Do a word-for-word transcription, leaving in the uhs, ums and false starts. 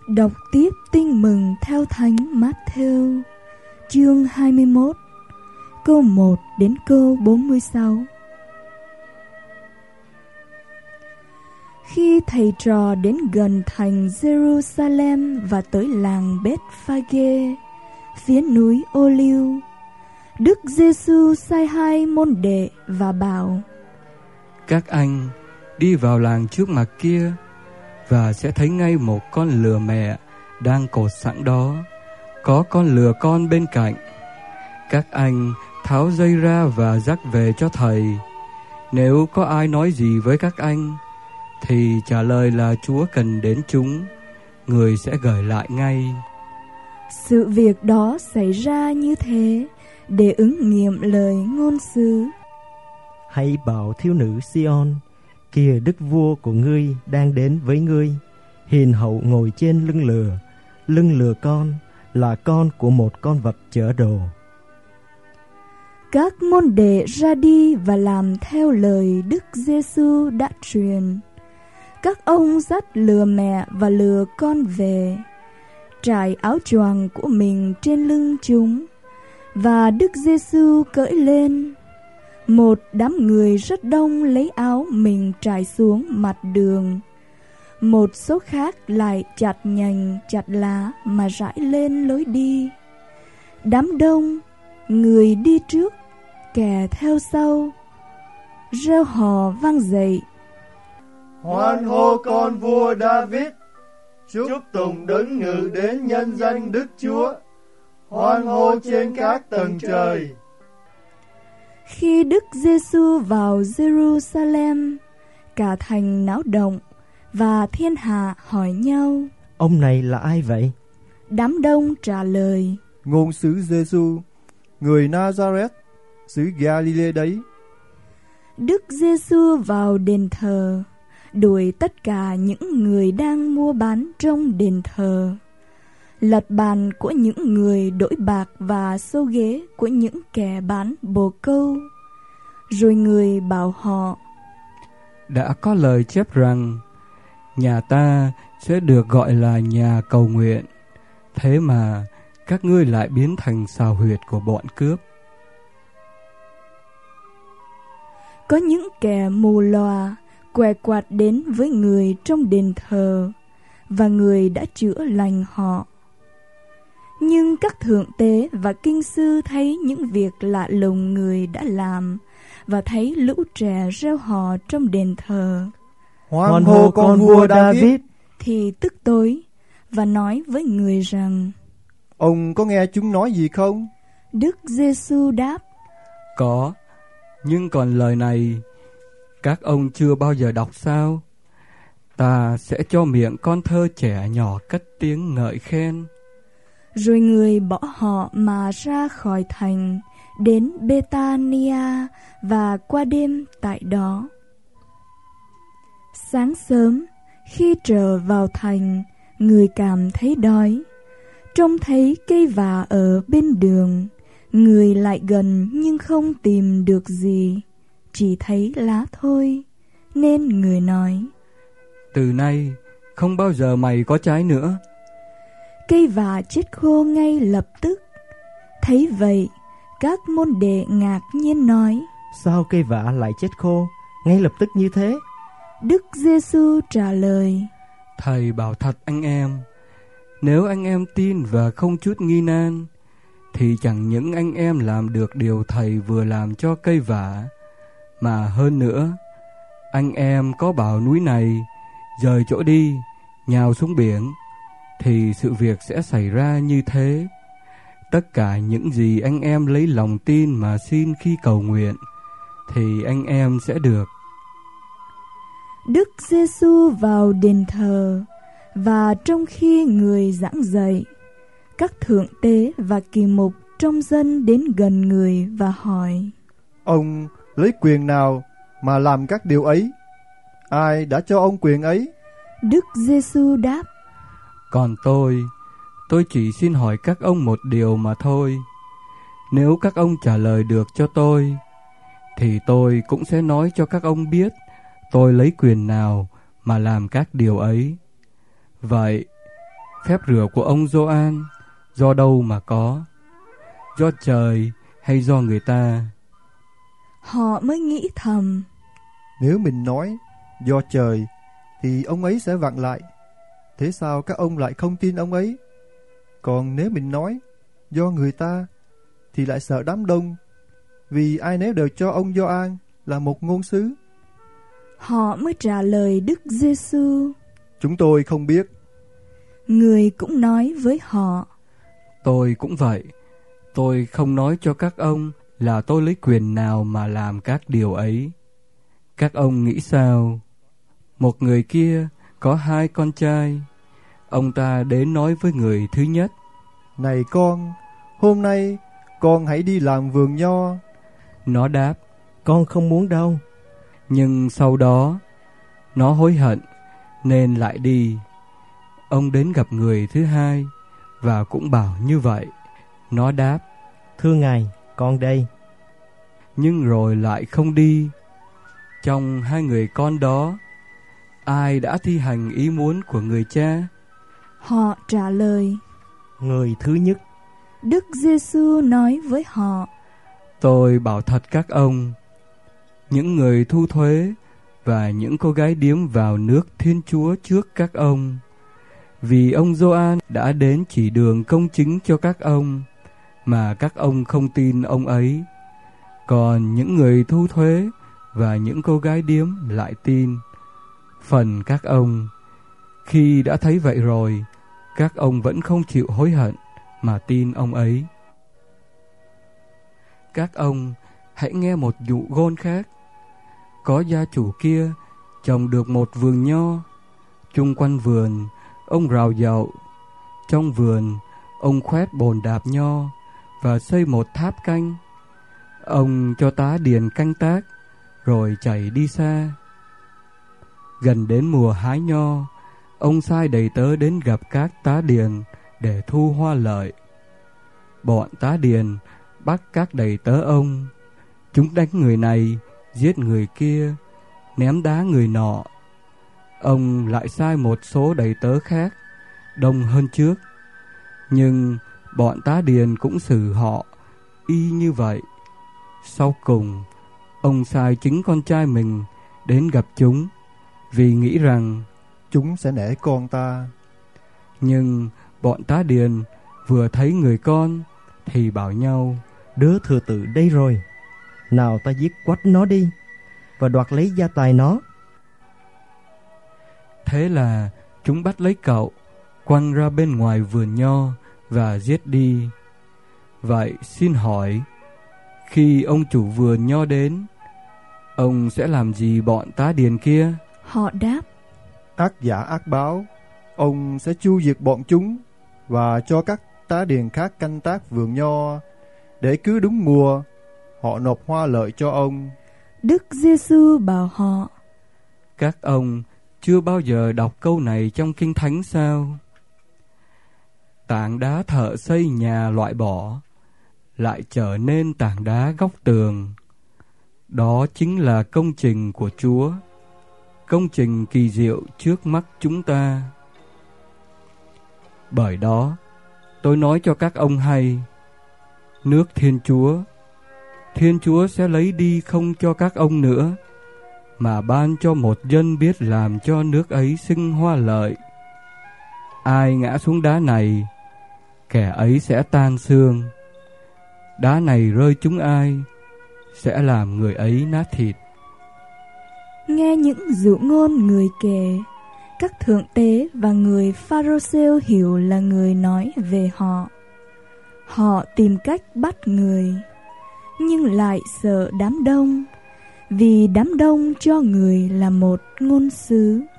Đọc tiếp Tin mừng theo Thánh Matthew, chương hai mươi mốt, câu một đến câu bốn mươi sáu. Khi thầy trò đến gần thành Jerusalem và tới làng Bethphage, phía núi Ô-liu, Đức Giêsu sai hai môn đệ và bảo: Các anh đi vào làng trước mặt kia và sẽ thấy ngay một con lừa mẹ đang cột sẵn đó, có con lừa con bên cạnh. Các anh tháo dây ra và dắt về cho thầy. Nếu có ai nói gì với các anh thì trả lời là Chúa cần đến chúng, người sẽ gửi lại ngay. Sự việc đó xảy ra như thế để ứng nghiệm lời ngôn sứ: Hãy bảo thiếu nữ Sion, kìa đức vua của ngươi đang đến với ngươi, hiền hậu ngồi trên lưng lừa. Lưng lừa con là con của một con vật chở đồ. Các môn đệ ra đi và làm theo lời Đức Giêsu đã truyền. Các ông dắt lừa mẹ và lừa con về, trải áo choàng của mình trên lưng chúng, và Đức Giêsu cởi lên. Một đám người rất đông lấy áo mình trải xuống mặt đường. Một số khác lại chặt nhành chặt lá mà rải lên lối đi. Đám đông, người đi trước, kẻ theo sau, reo hò vang dậy: Hoan hô con vua David, chúc tùng đấng ngự đến nhân danh Đức Chúa, hoan hô trên các tầng trời. Khi Đức Giêsu vào Jerusalem, cả thành náo động và thiên hạ hỏi nhau: Ông này là ai vậy? Đám đông trả lời: Ngôn sứ Giêsu, người Nazareth, xứ Galilee đấy. Đức Giêsu vào đền thờ, đuổi tất cả những người đang mua bán trong đền thờ, lật bàn của những người đổi bạc và xô ghế của những kẻ bán bồ câu. Rồi người bảo họ: Đã có lời chép rằng nhà ta sẽ được gọi là nhà cầu nguyện, thế mà các ngươi lại biến thành sào huyệt của bọn cướp. Có những kẻ mù lòa què quạt đến với người trong đền thờ, và người đã chữa lành họ. Nhưng các thượng tế và kinh sư thấy những việc lạ lùng người đã làm, và thấy lũ trẻ reo hò trong đền thờ: Hoan hô con vua David, thì tức tối và nói với người rằng: Ông có nghe chúng nói gì không? Đức Giêsu đáp: Có, nhưng còn lời này các ông chưa bao giờ đọc sao? Ta sẽ cho miệng con thơ trẻ nhỏ cất tiếng ngợi khen. Rồi người bỏ họ mà ra khỏi thành, đến Bethania và qua đêm tại đó. Sáng sớm, khi trở vào thành, người cảm thấy đói. Trông thấy cây vả ở bên đường, người lại gần nhưng không tìm được gì, chỉ thấy lá thôi, nên người nói: Từ nay không bao giờ mày có trái nữa. Cây vả chết khô ngay lập tức. Thấy vậy, các môn đệ ngạc nhiên nói: Sao cây vả lại chết khô ngay lập tức như thế? Đức Giêsu trả lời: Thầy bảo thật anh em, nếu anh em tin và không chút nghi nan, thì chẳng những anh em làm được điều thầy vừa làm cho cây vả, mà hơn nữa, anh em có bảo núi này dời chỗ đi, nhào xuống biển, thì sự việc sẽ xảy ra như thế. Tất cả những gì anh em lấy lòng tin mà xin khi cầu nguyện, thì anh em sẽ được. Đức Giêsu vào đền thờ, và trong khi người giảng dạy, các thượng tế và kỳ mục trong dân đến gần người và hỏi: Ông lấy quyền nào mà làm các điều ấy? Ai đã cho ông quyền ấy? Đức Giêsu đáp: Còn tôi, tôi chỉ xin hỏi các ông một điều mà thôi. Nếu các ông trả lời được cho tôi, thì tôi cũng sẽ nói cho các ông biết tôi lấy quyền nào mà làm các điều ấy. Vậy, phép rửa của ông Gioan do đâu mà có? Do trời hay do người ta? Họ mới nghĩ thầm, nếu mình nói do trời thì ông ấy sẽ vặn lại. Thế sao các ông lại không tin ông ấy? Còn nếu mình nói do người ta thì lại sợ đám đông, vì ai nấy đều cho ông Gioan là một ngôn sứ. Họ mới trả lời Đức Giêsu, chúng tôi không biết. Người cũng nói với họ, tôi cũng vậy. Tôi không nói cho các ông là tôi lấy quyền nào mà làm các điều ấy. Các ông nghĩ sao? Một người kia có hai con trai. Ông ta đến nói với người thứ nhất, này con, hôm nay con hãy đi làm vườn nho. Nó đáp, con không muốn đâu. Nhưng sau đó nó hối hận nên lại đi. Ông đến gặp người thứ hai và cũng bảo như vậy. Nó đáp, thưa ngài, con đây. Nhưng rồi lại không đi. Trong hai người con đó, ai đã thi hành ý muốn của người cha? Họ trả lời, người thứ nhất. Đức Giêsu nói với họ, tôi bảo thật các ông, những người thu thuế và những cô gái điếm vào nước Thiên Chúa trước các ông, vì ông Gioan đã đến chỉ đường công chính cho các ông, mà các ông không tin ông ấy. Còn những người thu thuế và những cô gái điếm lại tin. Phần các ông, khi đã thấy vậy rồi, các ông vẫn không chịu hối hận mà tin ông ấy. Các ông hãy nghe một dụ ngôn khác. Có gia chủ kia trồng được một vườn nho. Chung quanh vườn ông rào dậu. Trong vườn ông khoét bồn đạp nho và xây một tháp canh. Ông cho tá điền canh tác rồi chạy đi xa. Gần đến mùa hái nho, ông sai đầy tớ đến gặp các tá điền để thu hoa lợi. Bọn tá điền bắt các đầy tớ ông. Chúng đánh người này, giết người kia, ném đá người nọ. Ông lại sai một số đầy tớ khác, đông hơn trước. Nhưng bọn tá điền cũng xử họ y như vậy. Sau cùng, ông sai chính con trai mình đến gặp chúng, vì nghĩ rằng chúng sẽ nể con ta. Nhưng bọn tá điền vừa thấy người con thì bảo nhau, đứa thừa tự đây rồi, nào ta giết quách nó đi và đoạt lấy gia tài nó. Thế là chúng bắt lấy cậu, quăng ra bên ngoài vườn nho và giết đi. Vậy xin hỏi, khi ông chủ vườn nho đến, ông sẽ làm gì bọn tá điền kia? Họ đáp, ác giả ác báo, ông sẽ chu diệt bọn chúng và cho các tá điền khác canh tác vườn nho, để cứ đúng mùa họ nộp hoa lợi cho ông. Đức Giêsu bảo họ, các ông chưa bao giờ đọc câu này trong Kinh Thánh sao? Tảng đá thợ xây nhà loại bỏ lại trở nên tảng đá góc tường. Đó chính là công trình của Chúa, công trình kỳ diệu trước mắt chúng ta. Bởi đó, tôi nói cho các ông hay, nước Thiên Chúa, Thiên Chúa sẽ lấy đi không cho các ông nữa, mà ban cho một dân biết làm cho nước ấy sinh hoa lợi. Ai ngã xuống đá này, kẻ ấy sẽ tan xương. Đá này rơi trúng ai, sẽ làm người ấy nát thịt. Nghe những dụ ngôn người kể, các thượng tế và người Pha-rô-sêu hiểu là người nói về họ. Họ tìm cách bắt người, nhưng lại sợ đám đông, vì đám đông cho người là một ngôn sứ.